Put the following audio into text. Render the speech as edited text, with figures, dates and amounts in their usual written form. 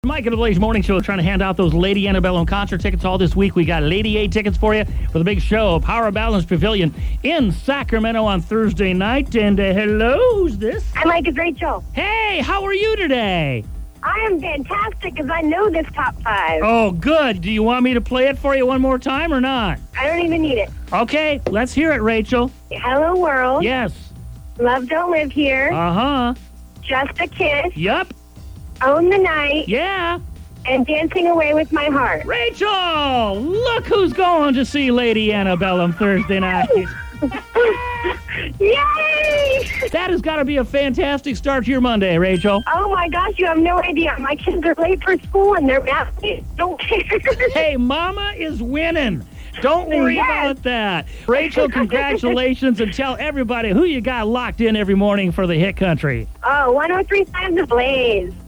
Mike and the Blaze Morning Show trying to hand out those Lady Antebellum concert tickets all this week. We got Lady A tickets for you for the big show, Power Balance Pavilion in Sacramento on Thursday night. And hello, who's this? Hi, Mike. It's Rachel. Hey, how are you today? I am fantastic because I know this top five. Oh, good. Do you want me to play it for you one more time or not? I don't even need it. Okay, let's hear it, Rachel. Hello, world. Yes. Love Don't Live Here. Uh-huh. Just a Kiss. Yup. Own the Night. Yeah. And Dancing Away with My Heart. Rachel, look who's going to see Lady Antebellum Thursday night. Yay! That has got to be a fantastic start to your Monday, Rachel. Oh, my gosh. You have no idea. My kids are late for school and they're happy. Don't care. Hey, Mama is winning. Don't worry about that. Rachel, congratulations, and tell everybody who you got locked in every morning for the Hit Country. Oh, 103.5 The Blaze.